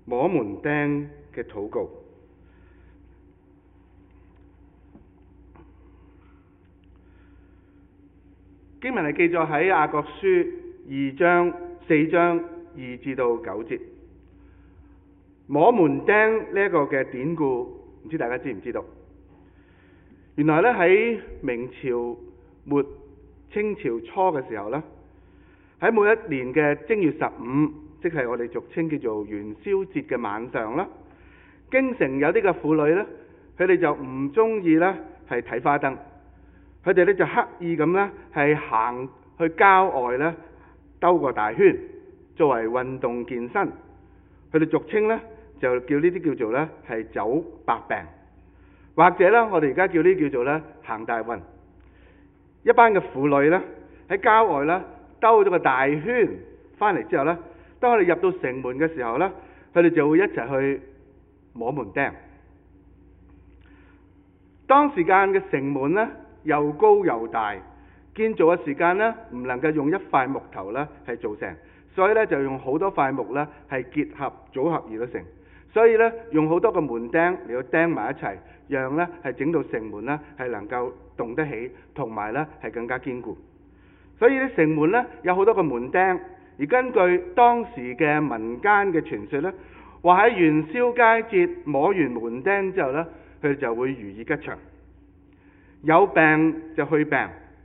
摸門釘嘅禱告。經文係記載喺雅各書4章2至到9節。摸門釘呢一個嘅典故，唔知大家知唔知道？原來咧喺明朝末清朝初嘅時候咧，喺每一年嘅正月15，即係我哋俗稱叫做元宵節嘅晚上啦，京城有啲嘅婦女咧，佢哋就唔中意咧係睇花燈，佢哋咧就刻意咁咧係行去郊外咧兜個大圈，作為運動健身。佢哋俗稱咧就叫呢啲叫做咧係走百病，或者咧我哋而家叫呢啲叫做咧行大運。一班嘅婦女咧喺郊外咧兜咗個大圈翻嚟之後咧，當佢哋入到城門嘅時候咧，佢哋就會一齊去摸門釘。當時間嘅城門咧又高又大，建造嘅時間咧唔能夠用一塊木頭咧係做成，所以咧就用好多塊木咧係結合組合而到成。所以咧用好多個門釘嚟到釘埋一齊，讓咧係整到城門咧係能夠動得起，同埋咧係更加堅固。所以咧城門咧有好多個門釘，而根據當時嘅民間嘅傳說咧，話喺元宵佳節摸完門釘之後咧，佢哋就會如意吉祥，有病就去病，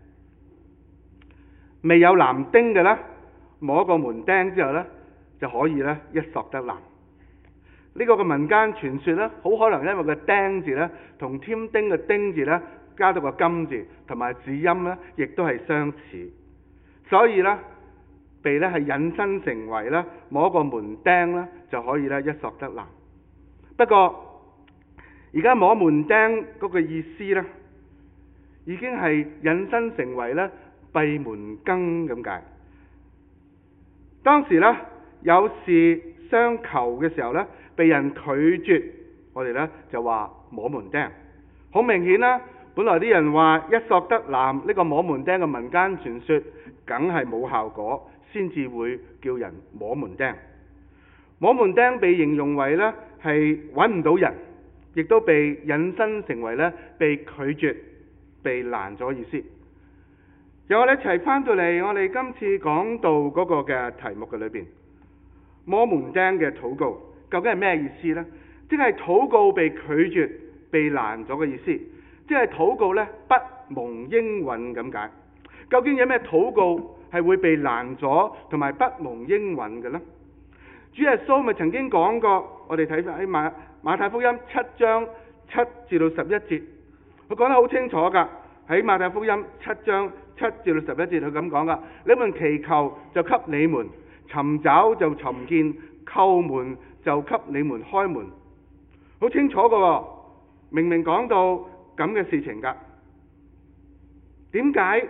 未有男丁嘅咧摸個門釘之後咧就可以咧一索得男。呢個嘅民間傳說咧，好可能因為個釘字咧同添丁嘅丁字咧加到個金字，同埋字音咧亦都係相似，所以咧被咧係引申成為咧摸個門釘咧就可以咧一索得男。不過而家摸門釘嗰個意思咧，已經係引申成為咧閉門羹咁解。當時咧有事相求嘅時候咧，被人拒絕，我哋咧就話摸門釘。好明顯啦，本來啲人話一索得男呢個摸門釘嘅民間傳說，梗係冇效果，先至會叫人摸門釘。摸門釘被形容為咧係揾唔到人，亦都被引申成為咧被拒絕、被攔咗意思。由我哋一齊翻到嚟，我哋今次講到嗰個嘅題目嘅裏邊，摸門釘嘅禱告究竟係咩意思呢？即係禱告被拒絕、被攔咗嘅意思，即係禱告咧不蒙應允咁解。究竟有咩禱告係會被攔咗同埋不蒙應允嘅呢？主耶穌咪曾經講過，我哋睇翻喺馬太福音7章7至到11節，佢講得好清楚㗎。喺馬太福音7章7至到11節，佢咁講㗎：你們祈求就給你們，尋找就尋見，叩門就給你們開門。好清楚㗎喎，明明講到咁嘅事情㗎。點解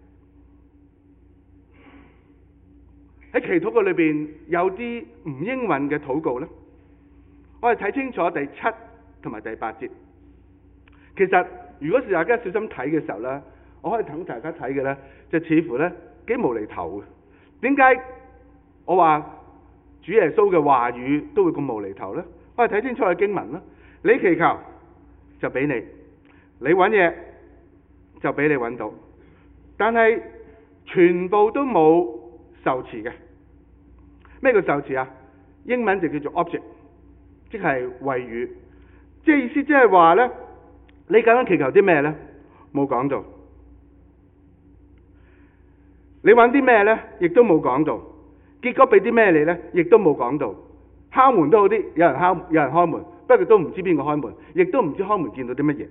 喺祈禱嘅裏邊有啲唔應允嘅禱告呢？我哋睇清楚第7同埋第8節。其實如果是大家小心睇嘅時候呢，我可以等大家睇嘅呢，就似乎呢幾無厘頭嘅。點解我話主耶穌嘅話語都會咁無厘頭呢？我哋睇清楚嘅經文啦。你祈求就俾你，你揾嘢就俾你揾到，但係全部都冇受詞嘅。咩叫受詞啊？英文就叫做 object， 即係謂語。即係意思即係話呢，你究竟祈求啲咩呢？冇講到。你揾啲咩呢？亦都冇講到。結果俾啲咩你呢？亦都冇講到。敲門都好啲，有人開門，不過都唔知邊個開門，亦都唔知開門見到啲乜嘢。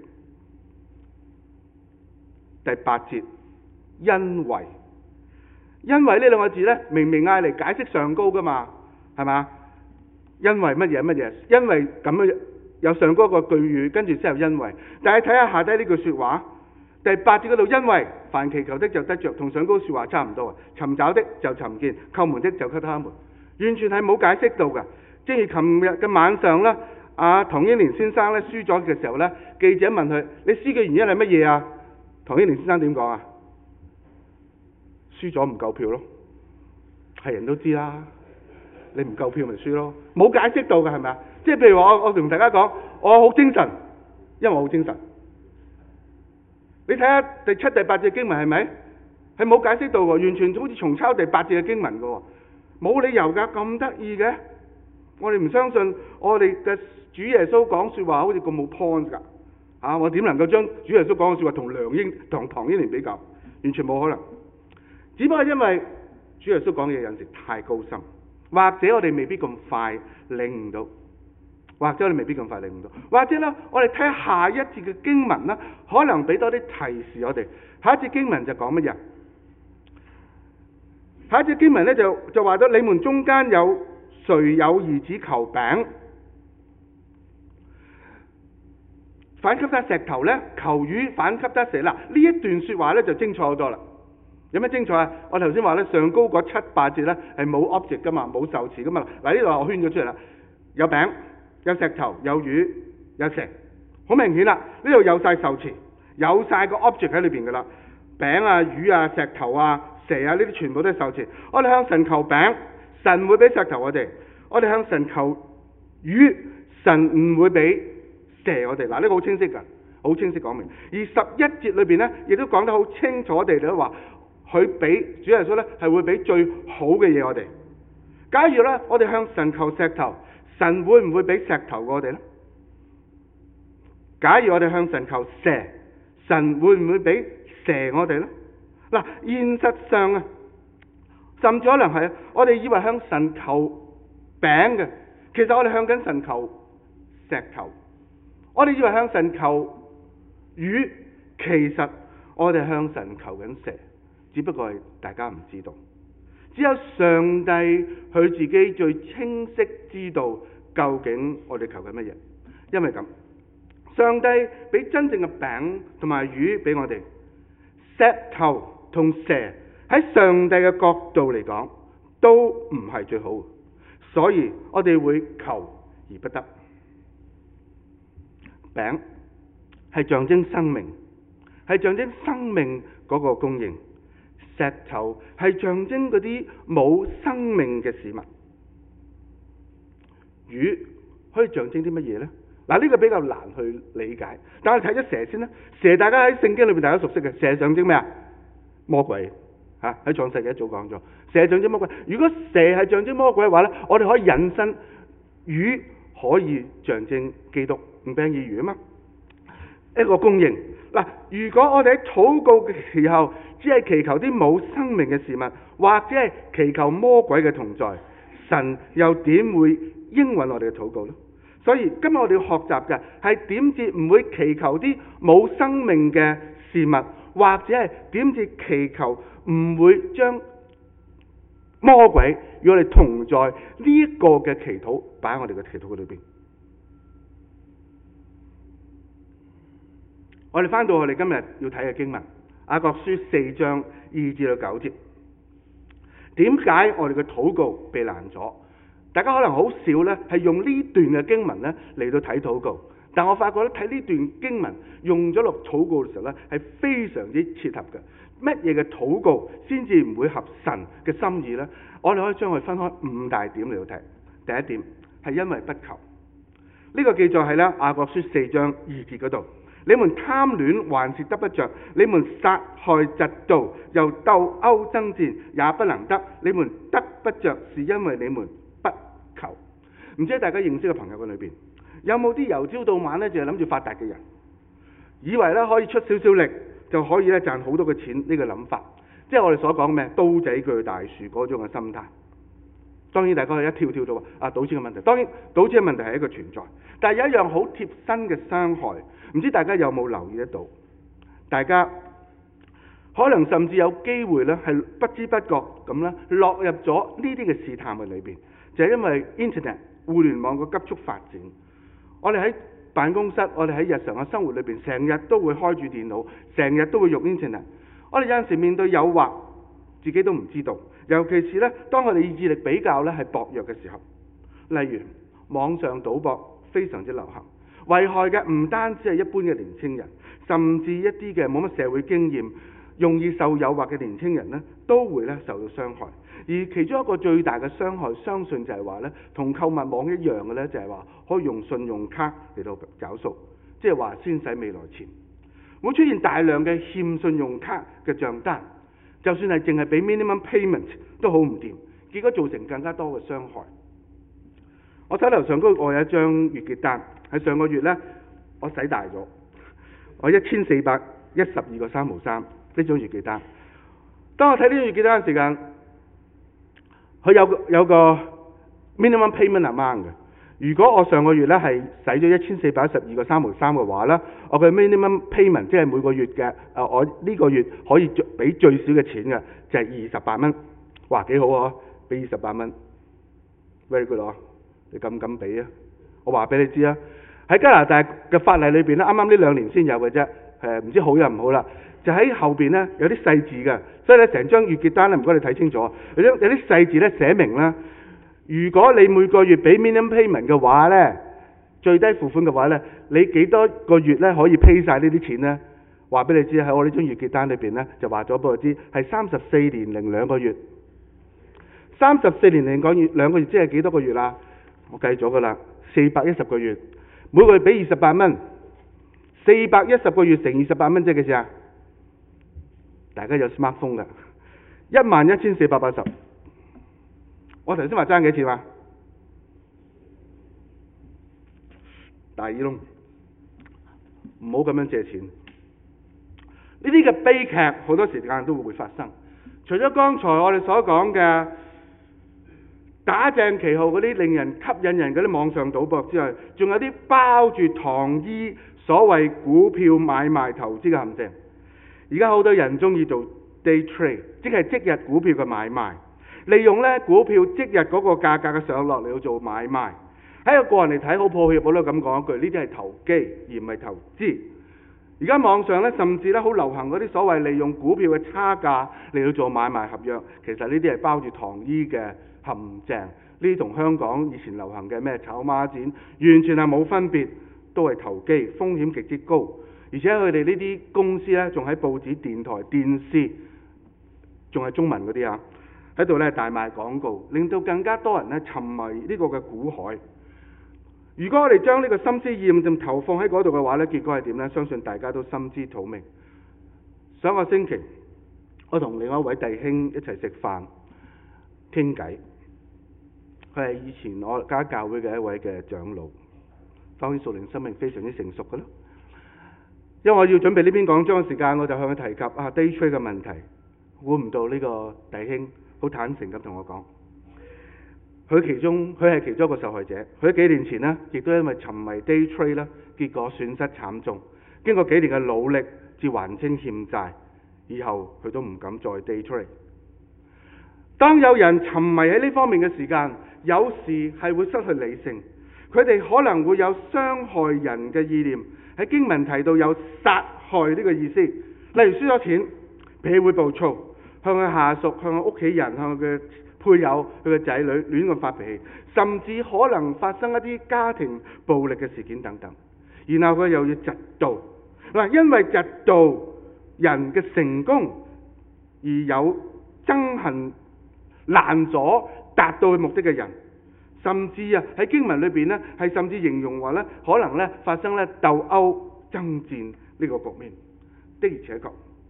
第8節，因為呢兩個字呢，明明嗌嚟解釋上高噶嘛，係嘛？因為乜嘢？因為咁樣有上高個句語，跟住先有因為。但係睇下下低呢句說話，第8節嗰度，因為凡祈求的就得着，同上高說話差唔多啊。尋找的就尋見，叩門的就給他們，完全係冇解釋到噶。正如琴日嘅晚上呢，唐英年先生呢輸咗嘅時候呢，記者問佢：你輸嘅原因係乜嘢啊？唐英年先生點講啊？輸咗唔夠票咯，係人都知啦。 你唔夠票咪輸咯，冇解釋到嘅係咪啊？即係譬如話我同大家講，我好精神，因為我好精神。你睇下第7、第8節經文係咪？係冇解釋到喎，完全好似重抄第8節嘅經文嘅喎，冇理由㗎，咁得意嘅。我哋唔相信我哋嘅主耶穌講説話好似咁冇 point 㗎。我點能夠將主耶穌講嘅説話同唐英年比較？完全冇可能。只不過因為主耶穌講嘅嘢有時太高深，或者我哋未必咁快領悟到，或者呢，我哋睇下一節嘅經文啦，可能俾多啲提示我哋。下一節經文就講乜嘢？下一節經文呢，就話咗，你們中間有誰有兒子求餅，反給他石頭呢？求魚，反給他蛇。嗱，呢一段説話呢，就精彩好多啦。有咩精彩啊？我頭先話呢，上高嗰7、8節呢，係冇 object 噶嘛，冇受詞噶嘛。嗱，呢度我圈咗出嚟啦，有餅、有石頭、有魚、有蛇，好明顯啦。呢度有晒受詞，有晒個 object 喺裏邊噶啦。餅啊、魚啊、石頭啊、蛇啊，呢啲全部都係受詞。我哋向神求餅，神會俾石頭我哋；我哋向神求魚，神唔會俾蛇我哋。嗱，呢個好清晰噶，好清晰講明。而11節裏邊呢，亦都講得好清楚地都話，佢俾主耶穌呢係會俾最好嘅嘢我哋。假如呢，我哋向神求石頭，神會唔會俾石頭我哋呢？假如我哋向神求蛇，神會唔會俾蛇我哋呢？嗱，現實上啊，甚至可能係我哋以為向神求餅嘅，其實我哋向緊神求石頭。我哋以為向神求魚，其實我哋向神求緊蛇，只不過係大家唔知道。只有上帝佢自己最清晰知道究竟我哋求緊乜嘢。因為咁，上帝俾真正嘅餅同埋魚俾我哋，石頭同蛇喺上帝嘅角度嚟講都唔係最好，所以我哋會求而不得。餅係象徵生命，係象徵生命嗰個供應；石頭係象徵嗰啲冇生命嘅事物。魚可以象徵啲乜嘢呢？嗱，呢個比較難去理解。但係睇咗蛇先啦。蛇大家喺聖經裏邊大家熟悉嘅，蛇象徵咩啊？魔鬼嚇，喺創世記一早講咗，蛇象徵魔鬼。如果蛇係象徵魔鬼嘅話呢，我哋可以引申魚可以象徵基督，唔俾人以魚啊嘛，一個供應。嗱，如果我哋喺禱告嘅時候只係祈求啲冇生命嘅事物，或者係祈求魔鬼嘅同在，神又點會應允我哋嘅禱告呢？所以今日我哋要學習嘅係點至唔會祈求啲冇生命嘅事物，或者係點至祈求唔會將魔鬼與我哋同在呢一個嘅祈禱擺喺我哋嘅祈禱裏邊。我哋翻到我哋今日要睇嘅經文，雅各書4章2至9節。點解我哋嘅禱告被攔咗？大家可能好少呢係用呢段嘅經文呢嚟到睇禱告，但我發覺咧睇呢段經文用咗落禱告嘅時候呢係非常之切合嘅。乜嘢嘅禱告先至唔會合神嘅心意呢？我哋可以將佢分開5大點嚟到睇。第一點係因為不求，呢個記載係咧雅各書4章2節嗰度。你們貪戀還是得不着，你們殺害嫉妒又鬥毆爭戰也不能得，你們得不着是因為你們不求。唔知大家認識嘅朋友嘅裏邊有冇啲由朝到晚呢就係諗住發達嘅人，以為呢可以出少少力就可以呢賺好多嘅錢，呢個諗法，即係我哋所講咩刀仔鋸大樹嗰種嘅心態。當然大家可以一跳到話賭錢嘅問題，當然賭錢嘅問題係一個存在，但係有一樣好貼身嘅傷害，唔知大家有冇留意得到？大家可能甚至有機會呢係不知不覺咁呢落入咗呢啲嘅試探嘅裏邊，就係因為 Internet 互聯網個急速發展。我哋喺辦公室，我哋喺日常嘅生活裏邊，成日都會開住電腦，成日都會用 Internet。我哋有陣時面對誘惑，自己都唔知道。尤其是呢，當我哋意志力比較呢係薄弱嘅時候，例如網上賭博非常之流行，危害嘅唔單止係一般嘅年輕人，甚至一啲嘅冇乜社會經驗、容易受誘惑嘅年輕人呢，都會呢受到傷害。 而其中一個最大嘅傷害，相信就係話呢，同購物網一樣嘅呢，就係話可以用信用卡嚟到找數，即係話先使未來錢，會出現大量嘅欠信用卡嘅帳單，就算係淨係俾 minimum payment 都好唔掂，結果造成更加多嘅傷害。我手頭上我有一張月結單，喺上個月呢，我使大咗，我1412個3毫3呢張月結單。當我睇呢張月結單嘅時間，佢有個 minimum payment amount 嘅。如果我上個月咧係使咗1412個3毫3嘅話咧，我嘅 minimum payment 即係每個月嘅我呢個月可以俾最少嘅錢嘅就係28蚊。哇，幾好啊！俾28蚊 ，very good 啊！你敢唔敢俾啊？我話俾你知啊，喺加拿大嘅法例裏邊咧，啱啱呢2年先有嘅啫。唔知好又唔好啦。就喺後邊咧有啲細字嘅，所以咧成張月結單咧唔該你睇清楚，有啲細字咧寫明啦，如果你每個月俾 minimum payment 嘅話咧，最低付款嘅話咧，你幾多個月咧可以 pay 晒呢啲錢咧？話俾你知喺我呢張月結單裏邊咧就話咗俾我知係34年零2個月，34年零2個月即係幾多個月啦？我計咗噶啦，410個月，每個月俾28蚊，410個月乘28蚊即係幾錢啊？大家有 smartphone 㗎，11480。我頭先話爭幾錢啊？大耳窿，唔好咁樣借錢。呢啲嘅悲劇好多時間都會發生。除咗剛才我哋所講嘅打正旗號嗰啲令人吸引人嗰啲網上賭博之外，仲有啲包住糖衣所謂股票買賣投資嘅陷阱。而家好多人中意做 day trade， 即係即日股票嘅買賣，利用咧股票即日嗰個價格嘅上落嚟到做買賣。喺個人嚟睇，好抱歉，我都咁講一句，呢啲係投機而唔係投資。而家網上咧甚至咧好流行嗰啲所謂利用股票嘅差價嚟到做買賣合約，其實呢啲係包住糖衣嘅陷阱。呢啲同香港以前流行嘅咩炒孖展完全係冇分別，都係投機，風險極之高。而且佢哋呢啲公司咧，仲喺報紙、電台、電視，仲係中文嗰啲啊，喺度咧大賣廣告，令到更加多人咧沉迷呢個嘅股海。如果我哋將呢個心思意念投放喺嗰度嘅話咧，結果係點呢？相信大家都心知肚明。上個星期，我同另外一位弟兄一齊食飯傾偈，佢係以前我家教會嘅一位嘅長老，當然屬靈生命非常之成熟嘅咯。因為我要準備呢篇講章嘅時間，我就向佢提及day trade 嘅問題。估唔到呢個弟兄好坦誠咁同我講，佢係其中一個受害者。佢喺幾年前呢，亦都因為沉迷 day trade 啦，結果損失慘重。經過幾年嘅努力，至還清欠債，以後佢都唔敢再 day trade。當有人沉迷喺呢方面嘅時間，有時係會失去理性，佢哋可能會有傷害人嘅意念。喺經文提到有殺害呢個意思，例如輸咗錢，脾氣會暴躁，向佢下屬、向佢屋企人、向佢嘅配偶、佢嘅仔女亂咁發脾氣，甚至可能發生一啲家庭暴力嘅事件等等。然後佢又要嫉妒，嗱，因為嫉妒人嘅成功而有憎恨難阻達到佢目的嘅人。甚至喺經文裏邊咧，係甚至形容話咧，可能咧發生咧鬥毆爭戰呢個局面。的而且確，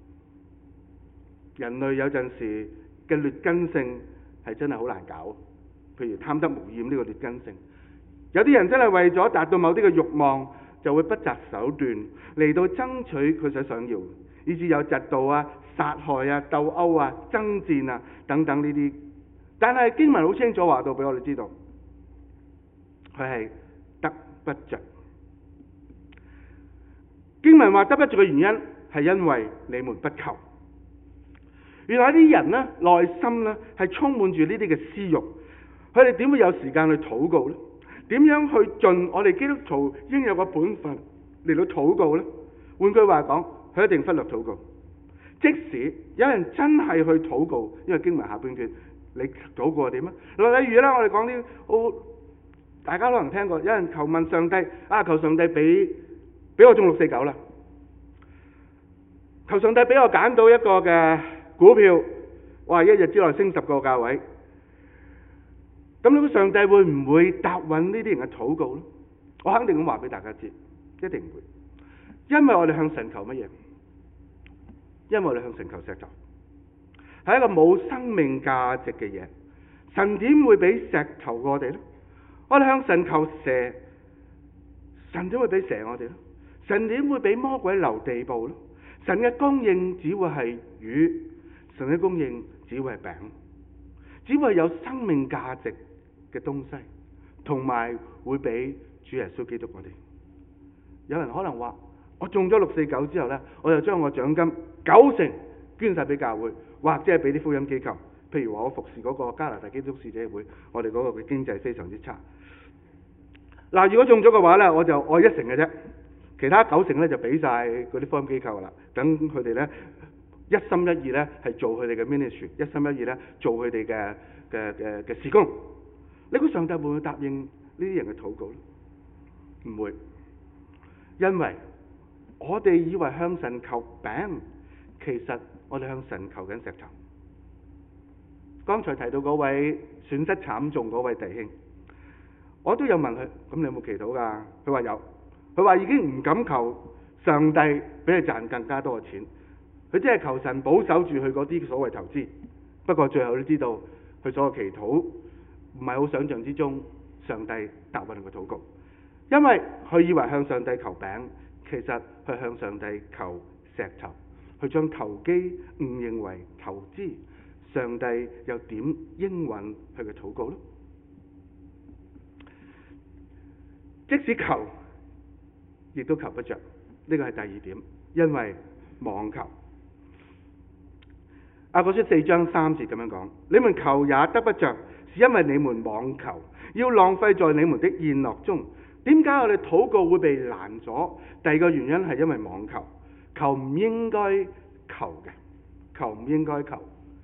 人類有陣時嘅劣根性係真係好難搞。譬如貪得無厭呢個劣根性，有啲人真係為咗達到某啲嘅慾望，就會不擇手段嚟到爭取佢所想要，以至有嫉妒殺害鬥毆爭戰等等呢啲。但係經文好清楚話到俾我哋知道，佢係得不着。經文話得不着嘅原因係因為你們不求。原來啲人呢，內心呢係充滿住呢啲嘅私慾，佢哋點會有時間去禱告呢？點樣去盡我哋基督徒應有嘅本分嚟到禱告呢？換句話講，佢一定忽略禱告。即使有人真係去禱告，因為經文下半段你禱告係點啊？例如啦，我哋講啲大家可能聽過，有人求問上帝求上帝俾我中649啦，求上帝俾我揀到一個嘅股票， 哇！一日之內升10個教位，咁你估上帝會唔會答允呢啲人嘅禱告咧？我肯定咁話俾大家知，一定唔會，因為我哋向神求乜嘢？因為我哋向神求石頭，係一個冇生命價值嘅嘢。神點會俾石頭我哋呢？我哋向神求蛇，神點會俾蛇我哋呢？神點會俾魔鬼留地步呢？神嘅供應只會係魚，神嘅供應只會係餅，只會係有生命價值嘅東西，同埋會俾主耶穌基督我哋。有人可能話：我中咗649之後呢，我就將我獎金90%捐晒俾教會，或者係俾啲福音機構。譬如話我服侍嗰個加拿大基督使者會，我哋嗰個嘅經濟非常之差。嗱，如果中咗嘅話呢，我就愛1成嘅啫，其他90%呢就俾晒嗰啲福音機構啦，等佢哋呢一心一意呢係做佢哋嘅 ministry， 一心一意呢做佢哋嘅事工。你估上帝會唔會答應呢啲人嘅禱告呢？唔會，因為我哋以為向神求餅，其實我哋向神求緊石頭。剛才提到嗰位損失慘重嗰位弟兄，我都有問佢：咁你有冇祈禱㗎？佢話有，佢話已經唔敢求上帝俾佢賺更加多嘅錢，佢只係求神保守住佢嗰啲所謂投資。不過最後都知道，佢所有祈禱唔係好想象之中，上帝答應佢禱告，因為佢以為向上帝求餅，其實佢向上帝求石頭，佢將投機誤認為投資。上帝又點應允佢嘅禱告呢？即使求，亦都求不着。呢個係第二點，因為妄求。雅各書4章3節咁樣講：你們求也得不着，是因為你們妄求，要浪費在你們的宴樂中。點解我哋禱告會被攔阻？第二個原因係因為妄求，求唔應該求嘅，求唔應該求。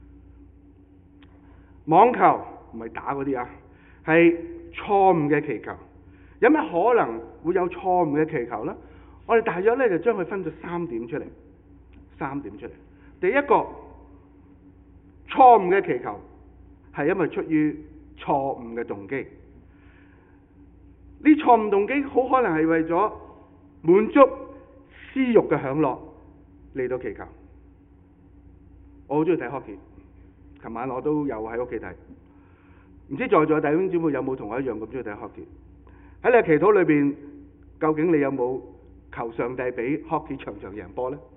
妄求唔係打嗰啲啊，係錯誤嘅祈求。有咩可能會有錯誤嘅祈求呢？我哋大約咧就將佢分咗3點出嚟。3點出嚟。第一個錯誤嘅祈求係因為出於錯誤嘅動機。呢錯誤動機好可能係為咗滿足私欲嘅享樂嚟到祈求。我好中意睇 hockey。琴晚我都有喺屋企睇，唔知在座弟兄姊妹有冇同我一樣咁中意睇 hockey？ 喺你嘅祈禱裏邊，究竟你有冇求上帝俾 hockey 場贏波呢？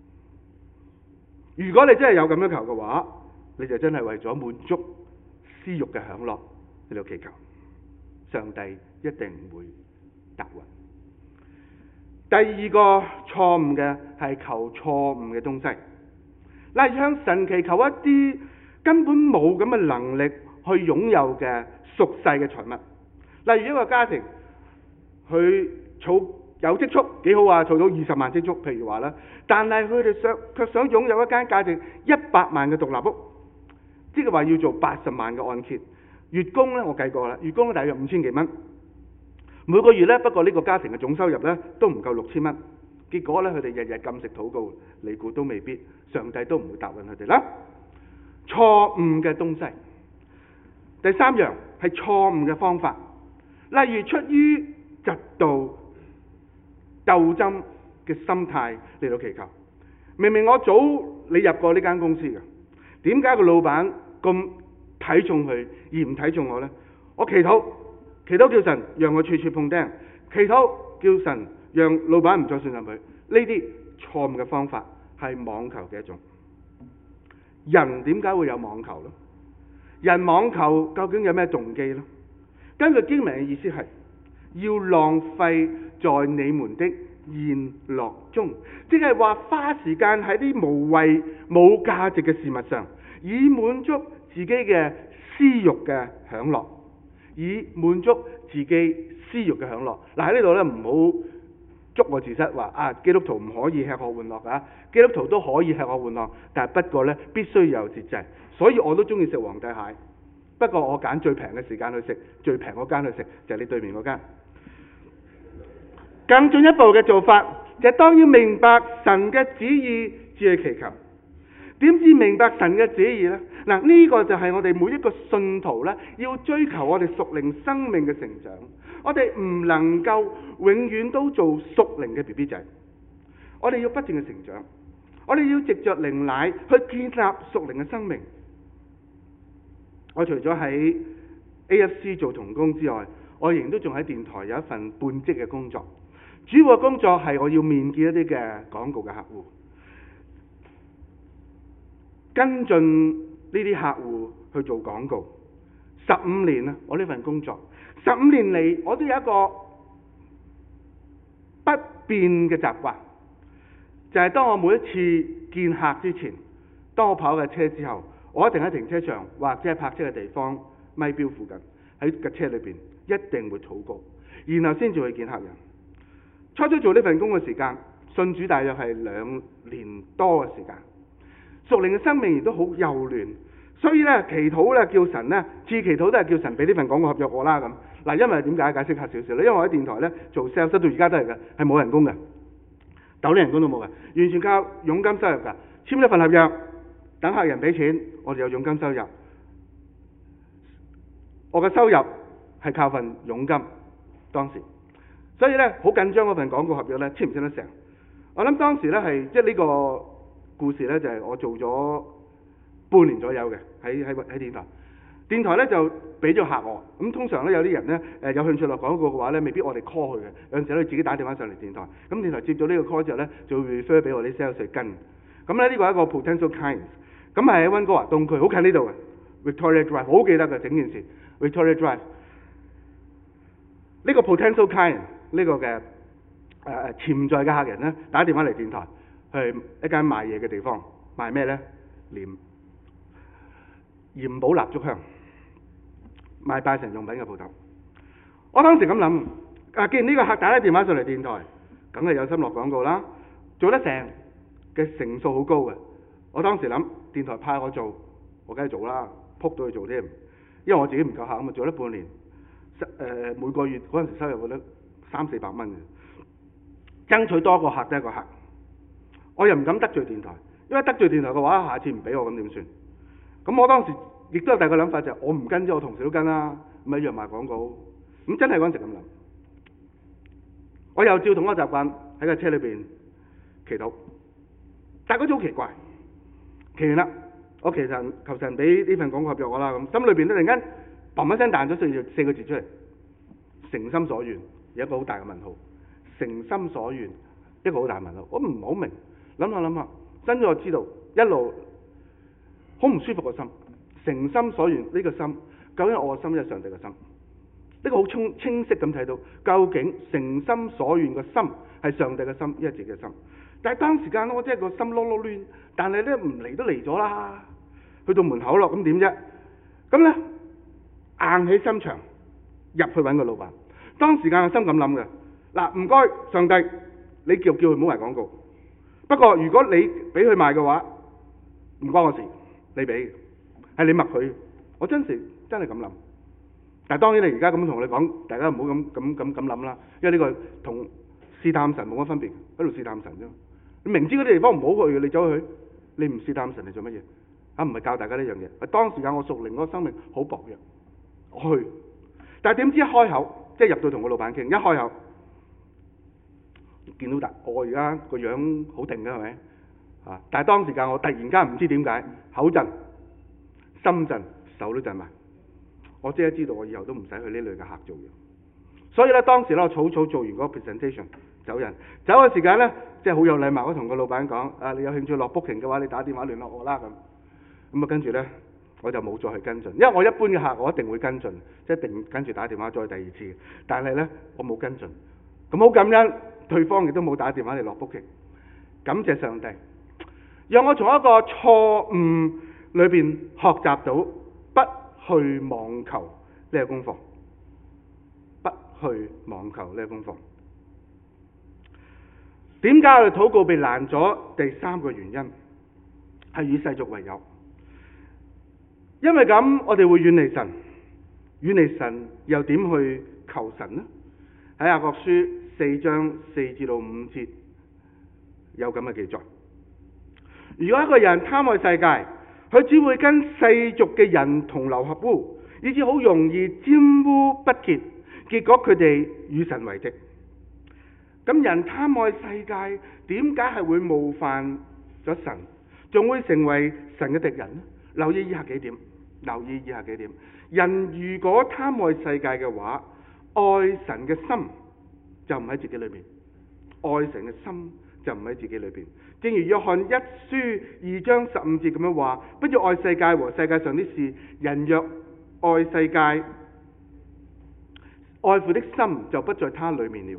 如果你真係有咁樣求嘅話，你就真係為咗滿足私欲嘅享樂喺度祈求，上帝一定唔會答允。第二個錯誤嘅係求錯誤嘅東西，例如向神祈求一啲根本冇咁嘅能力去擁有嘅屬世嘅財物。例如一個家庭，佢儲有積蓄幾好啊，儲到20萬積蓄，譬如話啦，但係佢哋卻想擁有一間價值100萬嘅獨立屋，即係話要做80萬嘅按揭，月供呢，我計過啦，月供大約5000幾蚊，每個月呢，不過呢個家庭嘅總收入呢都唔夠6000蚊，結果呢，佢哋日日禁食禱告，你估都未必，上帝都唔會答應佢哋啦。錯誤嘅東西。第三樣係錯誤嘅方法，例如出於嫉妒、鬥爭嘅心態嚟到祈求。明明我早你入過呢間公司嘅，點解個老闆咁睇重佢而唔睇重我呢？我祈禱叫神讓我處處碰釘，祈禱叫神讓老闆唔再信任佢。呢啲錯誤嘅方法係妄求嘅一種。人點解會有妄求呢？人妄求究竟有咩動機呢？根據經文嘅意思係要浪費在你們的宴樂中，即係話花時間喺啲無謂冇價值嘅事物上，以滿足自己嘅私欲嘅享樂，以滿足自己私欲嘅享樂。嗱，喺呢度咧，唔好捉我字蝨話基督徒唔可以吃喝玩樂㗎，基督徒都可以吃喝玩樂，但係不過咧必須有節制。所以我都中意食皇帝蟹，不過我揀最平嘅時間去食，最平嗰間去食就係你對面嗰間。更進一步嘅做法就係當要明白神嘅旨意至去祈求。點知明白神嘅旨意呢？ 嗱，呢個就係我哋每一個信徒咧，要追求我哋屬靈生命嘅成長。我哋唔能夠永遠都做屬靈嘅 BB 仔，我哋要不斷嘅成長，我哋要藉着靈奶去建立屬靈嘅生命。我除咗喺 AFC 做同工之外，我仍然都仲喺電台有一份半職嘅工作。主要嘅工作係我要面見一啲嘅廣告嘅客戶，跟進呢啲客戶去做廣告。15年啦，我呢份工作15年嚟，我都有一個不變嘅習慣，就係當我每一次見客之前，當我跑嘅車之後，我一定喺停車場或者係泊車嘅地方咪標附近，喺架車裏邊一定會禱告，然後先至去見客人。初初做呢份工嘅時間，信主大約係2年多嘅時間，屬靈嘅生命亦都好幼嫩，所以咧祈禱咧叫神咧，次祈禱都係叫神俾呢份廣告合約我啦咁。嗱，因為點解？解釋下少少咧，因為我喺電台咧做 sales 到而家都係嘅，係冇人工嘅，豆啲人工都冇嘅，完全靠佣金收入㗎。簽一份合約，等客人俾錢，我哋有佣金收入。我嘅收入係靠份佣金，當時。所以咧好緊張嗰份廣告合約咧簽唔簽得成？我諗當時咧係即係呢個故事咧就係我做咗半年左右嘅喺電台。電台咧就俾咗客我，咁通常咧有啲人咧有興趣落廣告嘅話咧，未必我哋 call 佢嘅，有陣時咧自己打電話上嚟電台。咁電台接咗呢個 call 之後咧，就會 refer 俾我啲 sales 去跟。咁咧呢個係一個 potential client， 咁係喺溫哥華東區，好近呢度嘅 Victoria Drive， 好記得嘅整件事 Victoria Drive。呢個 potential client 呢個嘅潛在嘅客人咧，打電話嚟電台，去一間賣嘢嘅地方，賣咩咧？鹽寶蠟燭香，賣拜神用品嘅鋪頭。我當時咁諗，既然呢個客打咗電話上嚟電台，梗係有心落廣告啦，做得成嘅成數好高嘅。我當時諗，電台派我做，我梗係做啦，撲到去做添。因為我自己唔夠客啊嘛，做咗半年，每個月嗰陣時收入覺得300-400蚊嘅，爭取多個客得一個客。我又唔敢得罪電台，因為得罪電台嘅話，下次唔俾我咁點算？咁我當時亦都有第二個諗法，就係我唔跟咗，我同事都跟啦，咪一樣賣廣告。咁真係嗰陣時咁諗，我又照同一個習慣喺個車裏邊祈禱。但係嗰種好奇怪，祈完啦，我求神俾呢份廣告合約我啦，咁心裏邊突然間砰一聲彈咗4個字出嚟，誠心所願，有一個好大嘅問號。誠心所願，一個好大嘅問號。我唔好明，諗下，真咗我知道一路。好唔舒服個心，誠心所願呢個心，究竟我個心係上帝嘅心？呢個好清晰咁睇到，究竟誠心所願個心係上帝嘅心，一係自己嘅心。但係當時間我真係個心囉囉攣，但係咧唔嚟都嚟咗啦，去到門口咯，咁點啫？咁咧硬起心腸入去揾個老闆。當時間個心咁諗嘅，嗱，唔該上帝，你叫佢唔好賣廣告。不過如果你俾佢賣嘅話，唔關我事。你俾係你默許，我真係咁諗。但係當然你而家咁同你講，大家唔好咁諗啦，因為呢個同試探神冇乜分別，喺度試探神啫。你明知嗰啲地方唔好去嘅，你走去，你唔試探神嚟做乜嘢？唔係教大家呢樣嘢。當時間我屬靈嗰個生命好薄弱，我去，但係點知一開口，即係入到同個老闆傾，一開口見到我而家個樣好定嘅係咪？但係當時間我突然間唔知點解口震、心震、手都震埋，我即刻知道我以後都唔使去呢類嘅客做嘢。所以咧當時咧我草做完嗰個 presentation 走人，走嘅時間咧即係好有禮貌，我同個老闆講：你有興趣落 booking 嘅話，你打電話聯絡我啦咁。咁跟住咧我就冇再去跟進，因為我一般嘅客我一定會跟進，即係一定跟住打電話再第二次。但係咧我冇跟進，咁好感恩對方亦都冇打電話嚟落 booking，感謝上帝。讓我從一個錯誤裏邊學習到不去妄求呢個功課，不去妄求呢個功課。點解我哋禱告被攔咗？第三個原因係與世俗為友，因為咁我哋會遠離神，遠離神又點去求神呢？喺雅各書4章4至5節有咁嘅記載。如果一個人貪愛世界， 佢只會跟世俗嘅人同流合污，以致好容易沾污不潔，結果佢哋與神為敵。咁人貪愛世界，點解係會冒犯咗神，仲會成為神嘅敵人呢？留意以下幾點。人如果貪愛世界嘅話，愛神嘅心就唔喺自己裏邊。愛神嘅心就唔喺自己裏邊。正如約翰一書2章15節咁樣話：不要愛世界和世界上的事。人若愛世界，愛父的心就不在他裏面了。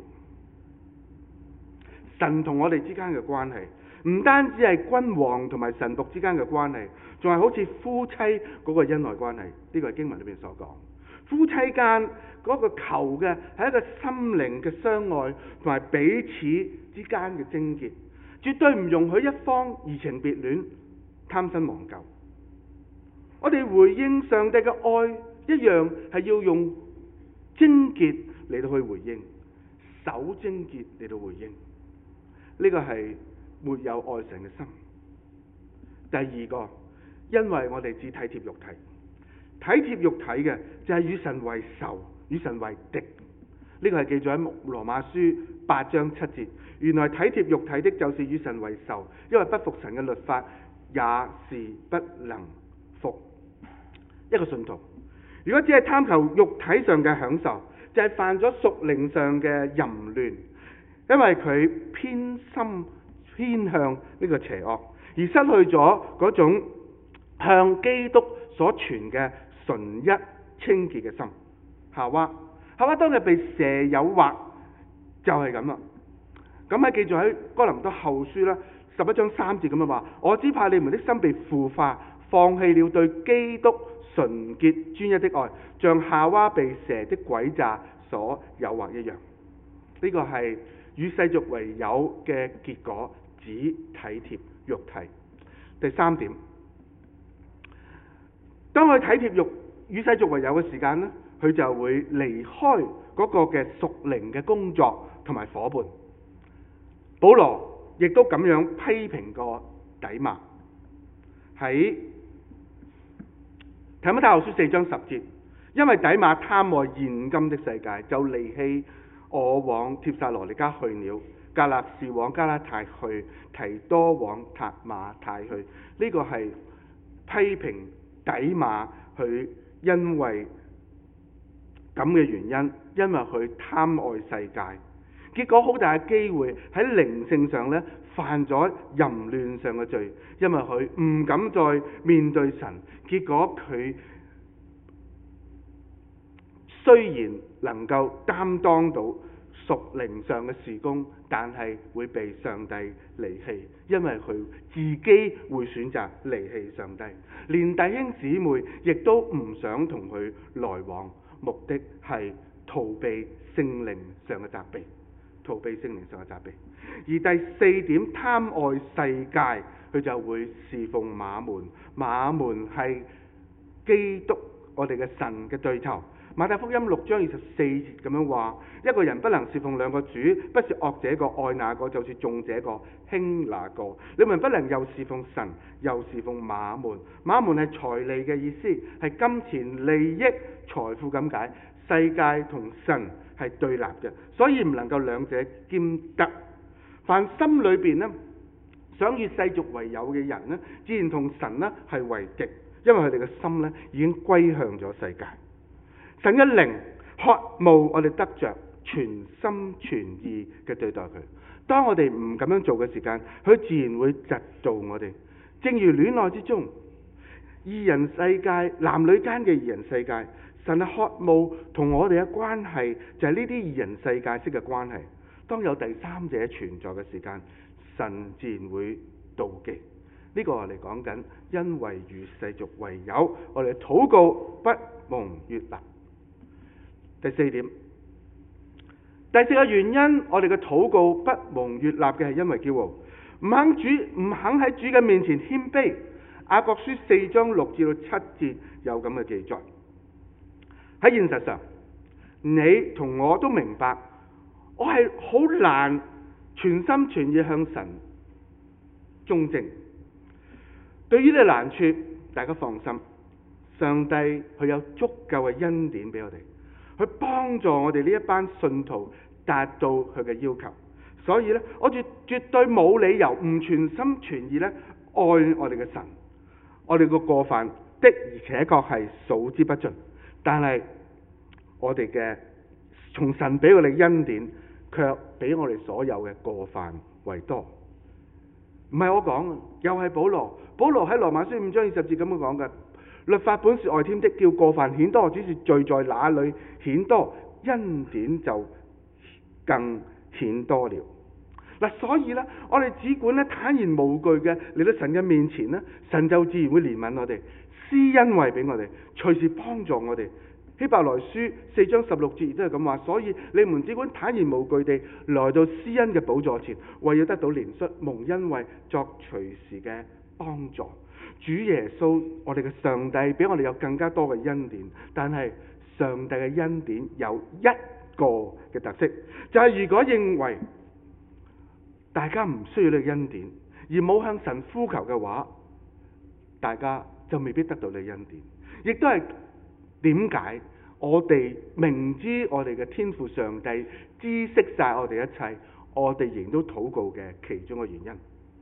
神同我哋之間嘅關係，唔單止係君王同埋臣僕之間嘅關係，仲係好似夫妻嗰個恩愛關係。呢個係經文裏面所講。夫妻間嗰個求嘅係一個心靈嘅相愛，同埋彼此之間嘅貞潔，絕對唔容許一方移情別戀、貪新忘舊。我哋回應上帝嘅愛一樣係要用貞潔嚟到去回應，守貞潔嚟到回應。呢個係沒有愛神嘅心。第二個，因為我哋只體貼肉體，體貼肉體嘅就係與神為仇、與神為敵。呢個係記載喺羅馬書8章7節。原來體貼肉體的就是與神為仇，因為不服神嘅律法，也是不能服。一個信徒如果只係貪求肉體上嘅享受，就係犯咗屬靈上嘅淫亂，因為佢偏向呢個邪惡，而失去咗嗰種向基督所傳嘅純一清潔嘅心。夏娃當日被蛇誘惑就係咁啦。咁喺記住喺哥林多後書啦11章3節咁樣話：我只怕你們的心被腐化，放棄了對基督純潔專一的愛，像夏娃被蛇的詭詐所誘惑一樣。呢個係與世俗為友嘅結果，只體貼肉體。第三點，當佢體貼與世俗為友嘅時間呢，佢就會離開嗰個嘅屬靈嘅工作同埋伙伴。保羅亦都咁樣批評過底馬，喺提摩太後書4章10節，因為底馬貪愛現今的世界，就離棄我往帖撒羅尼迦去了，格勒士往加拉太去，提多往塔馬太去。呢個係批評底馬佢因為咁嘅原因，因為佢貪愛世界，結果好大嘅機會喺靈性上咧犯咗淫亂上嘅罪，因為佢唔敢再面對神，結果佢雖然能夠擔當到屬靈上嘅事工，但係會被上帝離棄，因為佢自己會選擇離棄上帝，連弟兄姊妹亦都唔想同佢來往，目的係逃避聖靈上嘅責備。而第四點，貪愛世界，佢就會侍奉馬門。馬門係基督我哋嘅神嘅對頭。馬太福音6章24節咁樣話：一個人不能侍奉兩個主，不是惡這個愛那個，就是重這個輕那個。你們不能又侍奉神，又侍奉馬門。馬門係財利嘅意思，係金錢、利益、財富咁解。世界同神係對立嘅，所以唔能夠兩者兼得。凡心裏邊呢想與世俗為友嘅人呢，自然同神呢係為敵，因為佢哋嘅心呢已經歸向咗世界。神嘅靈渴慕我哋得着全心全意嘅對待佢。當我哋唔咁樣做嘅時間，佢自然會嫉妒我哋。正如戀愛之中，二人世界，男女間嘅二人世界，神係渴慕同我哋嘅關係就係呢啲二人世界式嘅關係。當有第三者存在嘅時間，神自然會妒忌。呢個我哋講緊，因為與世俗為友，我哋禱告不蒙悅納。第四點，第四個原因，我哋嘅禱告不蒙悅納嘅係因為驕傲，唔肯喺主嘅面前謙卑。雅各書4章6至7節有咁嘅記載。喺現實上，你同我都明白，我係好難全心全意向神忠正。對於呢個難處， 大家放心，上帝佢有足夠嘅恩典俾我哋，去幫助我哋呢一班信徒達到佢嘅要求。所以咧，我絕對冇理由唔全心全意咧愛我哋嘅神。我哋個過犯的而且確係數之不盡，但係我哋嘅從神俾我哋恩典，卻比我哋所有嘅過犯為多。唔係我講嘅，又係保羅。保羅喺羅馬書5章20節咁樣講嘅：律法本是外添的，叫過犯顯多，只是罪在哪裏顯多，恩典就更顯多了。嗱，所以咧，我哋只管咧坦然無懼嘅嚟到神嘅面前咧，神就自然會憐憫我哋，施恩惠俾我哋，隨時幫助我哋。希伯來書4章16節亦都係咁話，所以你們只管坦然無懼地來到施恩嘅寶座前，為要得到憐恤，蒙恩惠，作隨時嘅幫助。主耶穌，我哋嘅上帝，俾我哋有更加多嘅恩典，但係上帝嘅恩典有一個嘅特色，就係如果認為大家唔需要呢個恩典，而冇向神呼求嘅話，大家就未必得到呢個恩典。亦都係點解我哋明知我哋嘅天父上帝知悉晒我哋一切，我哋仍都禱告嘅其中嘅原因。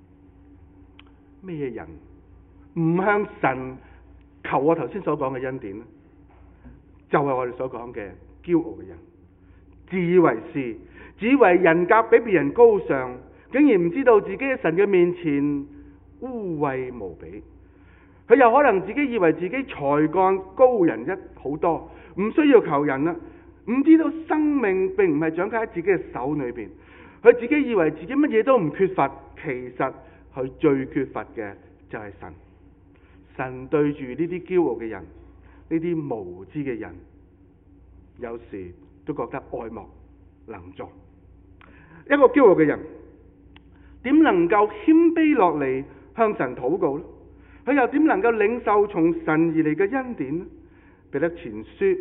咩人唔向神求我頭先所講嘅恩典呢？就係我哋所講嘅驕傲嘅人，自以為是，自以為人格比別人高尚，竟然唔知道自己喺神嘅面前污穢無比。佢又可能自己以為自己才幹高人一好多，唔需要求人啦，唔知道生命並唔係掌握喺自己嘅手裏邊。佢自己以為自己乜嘢都唔缺乏，其實佢最缺乏嘅就係神。神對住呢啲驕傲嘅人，呢啲無知嘅人，有時都覺得愛莫能助。一個驕傲嘅人點能夠謙卑落嚟向神禱告呢？佢又點能夠領受從神而嚟嘅恩典呢？彼得前書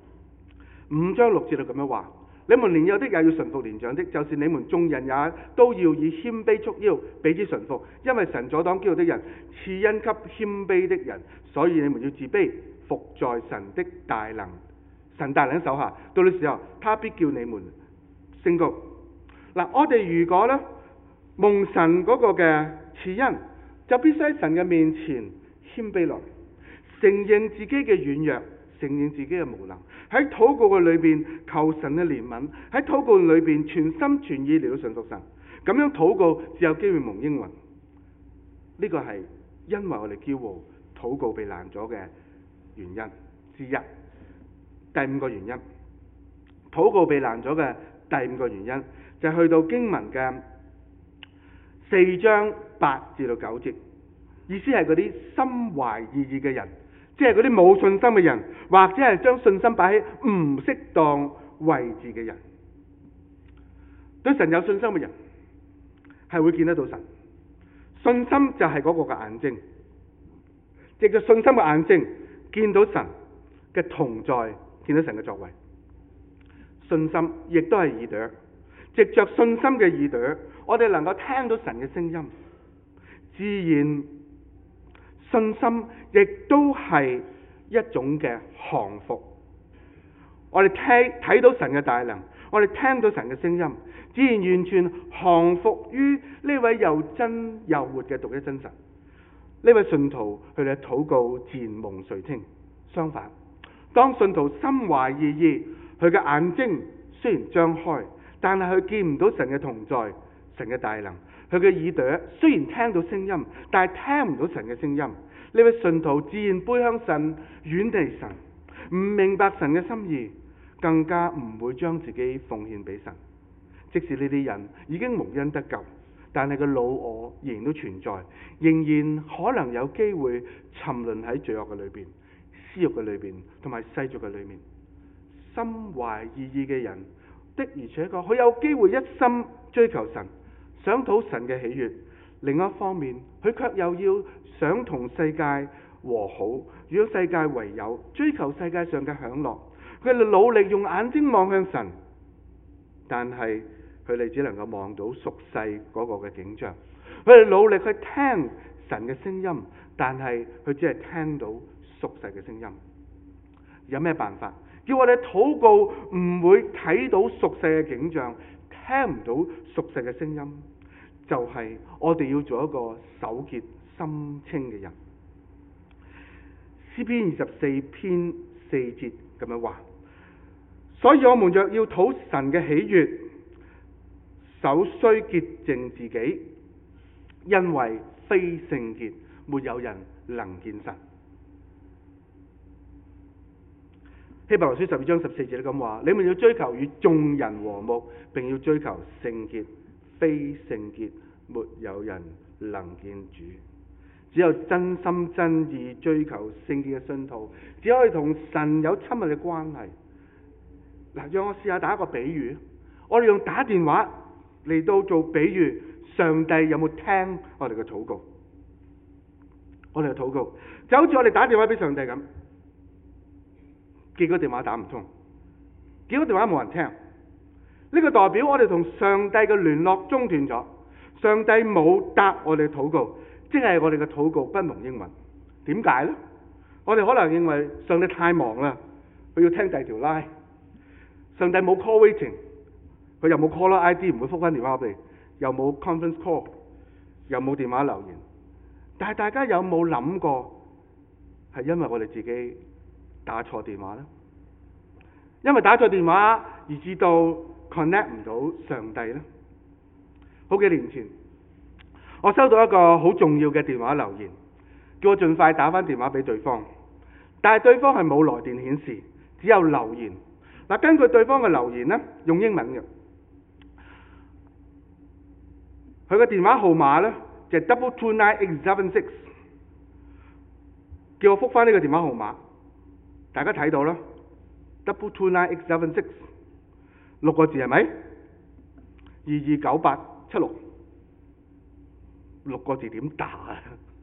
5章6節就咁樣話：你們年幼的也要順服年長的，就是你們眾人也都要以謙卑束腰，彼此順服，因為神阻擋驕傲的人，賜恩給謙卑的人。所以你們要自卑，服在神的大能，神大能手下。到了時候，他必叫你們升高。嗱，我哋如果咧蒙神嗰個嘅賜恩，就必須喺神嘅面前謙卑落嚟，承認自己嘅軟弱，承認自己嘅無能，喺禱告嘅裏邊求神嘅憐憫，喺禱告裏邊全心全意嚟到順服神，咁樣禱告只有機會蒙應允。呢個係因為我哋驕傲，禱告被攔咗嘅原因之一。第5個原因，禱告被攔咗嘅第5個原因就係去到經文嘅4章8至到9節，意思係嗰啲心懷二意嘅人，即係嗰啲冇信心嘅人，或者係將信心擺喺唔適當位置嘅人。對神有信心嘅人係會見得到神，信心就係嗰個嘅眼睛，藉着信心嘅眼睛見到神嘅同在，見到神嘅作為。信心亦都係耳朵，藉着信心嘅耳朵，我哋能夠聽到神嘅聲音。自然信心亦都係一種嘅降服。我哋睇到神嘅大能，我哋聽到神嘅聲音，自然完全降服於呢位又真又活嘅獨一真神。呢位信徒佢哋嘅禱告自然蒙垂聽。相反，當信徒心懷二意，佢嘅眼睛雖然張開，但係佢見唔到神嘅同在，神嘅大能。佢嘅耳朵雖然聽到聲音，但係聽唔到神嘅聲音。呢位信徒自然背向神，遠離神，唔明白神嘅心意，更加唔會將自己奉獻俾神。即使呢啲人已經蒙恩得救，但係個老我仍然都存在，仍然可能有機會沉淪喺罪惡嘅裏邊、私欲嘅裏邊同埋世俗嘅裏面。心懷二意嘅人的而且確佢有機會一心追求神，想討神嘅喜悅，另一方面佢卻又要想同世界和好，與世界為友，追求世界上嘅享樂。佢哋努力用眼睛望向神，但係佢哋只能夠望到俗世嗰個嘅景象。佢哋努力去聽神嘅聲音， 但係佢只係聽到屬世嘅聲音。有咩辦法叫我哋禱告唔會睇到屬世嘅景象，聽唔到屬世嘅聲音？就係我哋要做一個手潔心清嘅人。詩篇24篇4節咁樣話：所以我們若要討神嘅喜悅，首須潔淨自己，因為非聖潔，沒有人能見神。希伯來書12章14節咧咁話：你們要追求與眾人和睦，並要追求聖潔，非聖潔，沒有人能見主。只有真心真意追求聖潔嘅信徒，只可以同神有親密嘅關係。嗱，讓我試下打一個比喻，我哋用打電話嚟到做比喻，上帝有冇聽我哋嘅禱告？我哋嘅禱告就好似我哋打電話俾上帝咁，結果電話打唔通，結果電話冇人聽，呢個代表我哋同上帝嘅聯絡中斷咗，上帝冇答我哋嘅禱告，即係我哋嘅禱告不蒙應允。點解呢？我哋可能認為上帝太忙啦，佢要聽第二條 line， 上帝冇 call waiting， 佢又冇 caller ID 唔會覆翻電話俾你，又冇 conference call， 又冇電話留言。但係大家有冇諗過係因為我哋自己打錯電話呢？因為打錯電話而至到 connect 唔到上帝呢？好幾年前我收到一個好重要嘅電話留言，叫我盡快打翻電話俾對方，但係對方係冇來電顯示，只有留言。嗱，根據對方嘅留言呢，用英文嘅，佢嘅電話號碼呢，就係 229-876，叫我覆翻呢個電話號碼。大家睇到啦，229-876， 6個字係咪？229876， 6個字點打啊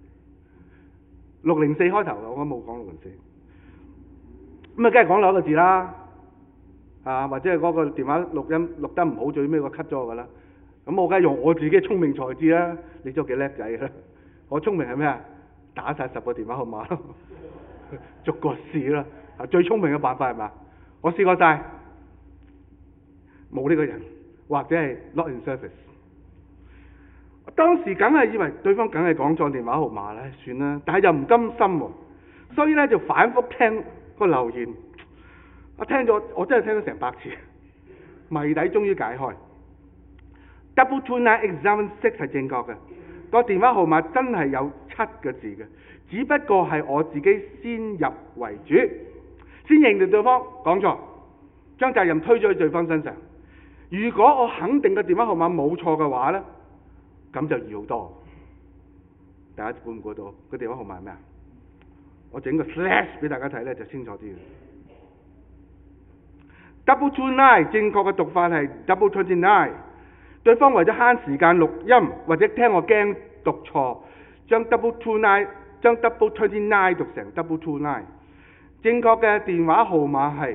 ？604開頭嘅，我冇講604。咁啊，梗係講兩個字啦，或者係嗰個電話錄音錄得唔好，最尾我 cut 咗㗎啦。咁我梗係用我自己聰明才智啦，你都幾叻仔嘅。我聰明係咩啊？打晒10個電話號碼咯，逐個試啦。最聰明嘅辦法係嘛？我試過晒，冇呢個人，或者係 not in service。當時梗係以為對方梗係講錯電話號碼啦，算啦，但係又唔甘心喎，所以咧就反覆聽個留言。我聽咗，我真係聽咗成100次，謎底終於解開。229-876係正確嘅，個電話號碼真係有7個字嘅，只不過係我自己先入為主，先認定對方講錯，將責任推咗去對方身上。如果我肯定個電話號碼冇錯嘅話呢，咁就易好多。大家估唔估到個電話號碼係咩啊？我整個 flash 俾大家睇呢，就清楚啲嘅。229正確嘅讀法係 229。對方為咗慳時間錄音或者聽我驚讀錯，將 229讀成 229。正確嘅電話號碼係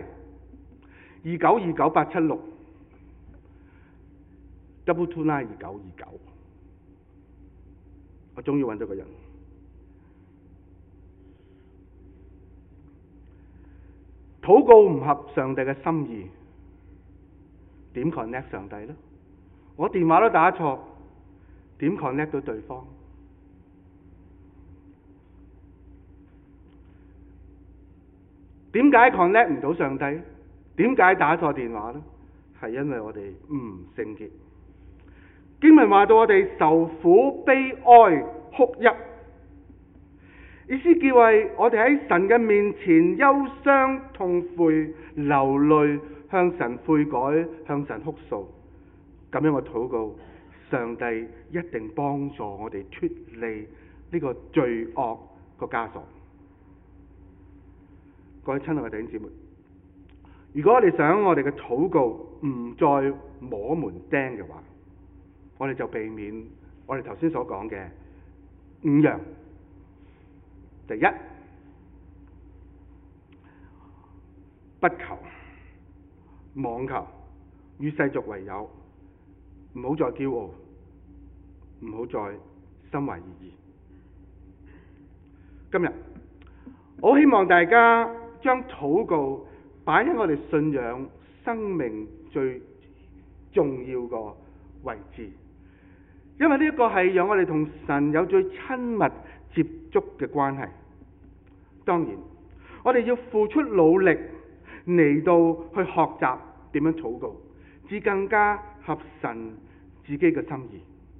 2929-876。229-29。我終於揾到個人。禱告唔合上帝嘅心意，點 connect 上帝呢？我電話都打錯，點 connect 到對方？點解 connect 唔到上帝？點解打錯電話呢？係因為我哋唔聖潔。經文話到我哋受苦、悲哀、哭泣，意思叫為我哋喺神嘅面前憂傷、痛悔、流淚，向神悔改，向神哭訴。咁樣嘅禱告，上帝一定幫助我哋脫離呢個罪惡個枷鎖。各位親愛嘅弟兄姊妹，如果我哋想我哋嘅禱告唔再摸門釘嘅話，我哋就避免我哋頭先所講嘅5樣。第一，不求、妄求、與世俗為友，唔好再驕傲，唔好再心懷二意。 今日我希望大家將禱告擺喺我哋信仰生命最重要個位置，因為呢一個係讓我哋同神有最親密接觸嘅關係。當然我哋要付出努力嚟到去學習點樣禱告，至更加合神自己嘅心意。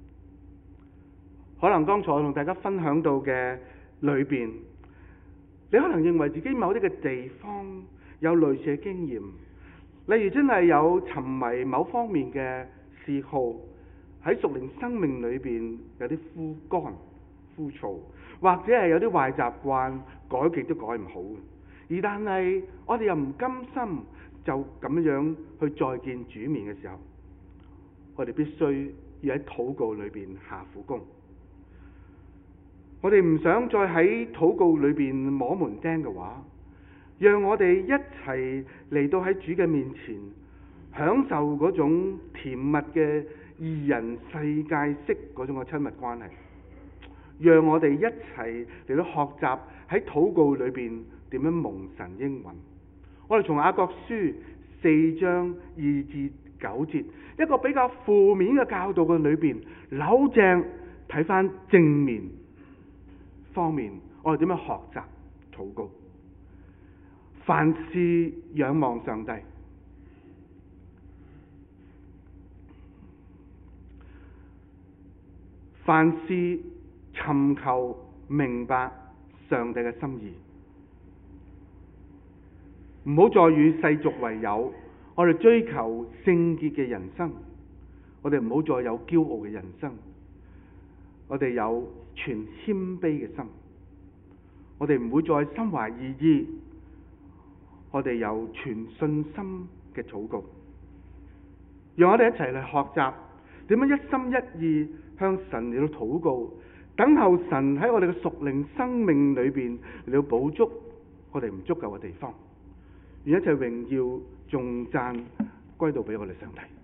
可能剛才我同大家分享到嘅裏邊，你可能認為自己某啲嘅地方有類似嘅經驗，例如真係有沉迷某方面嘅嗜好，喺屬靈生命裏邊有啲枯乾枯燥，或者係有啲壞習慣改極都改唔好嘅。而但係我哋又唔甘心就咁樣去再見主面嘅時候，我哋必須要喺禱告裏邊下苦功。我哋唔想再喺禱告裏邊摸門釘嘅話，讓我哋一齊嚟到喺主嘅面前，享受嗰種甜蜜嘅二人世界式嗰種嘅親密關係。讓我哋一齊嚟到學習喺禱告裏邊點樣蒙神應允。我哋從雅各書4章2至9節一個比較負面嘅教導嘅裏邊，扭正睇翻正面方面，我哋點樣學習禱告？凡事仰望上帝，凡事尋求明白上帝嘅心意，唔好再與世俗為友。我哋追求聖潔嘅人生，我哋唔好再有驕傲嘅人生。我哋有全謙卑嘅心，我哋唔會再心懷二意。我哋有全信心嘅禱告，讓我哋一齊嚟學習點樣一心一意向神嚟到禱告，等候神喺我哋嘅屬靈生命裏邊嚟到補足我哋唔足夠嘅地方，願一切榮耀頌讚歸到俾我哋上帝。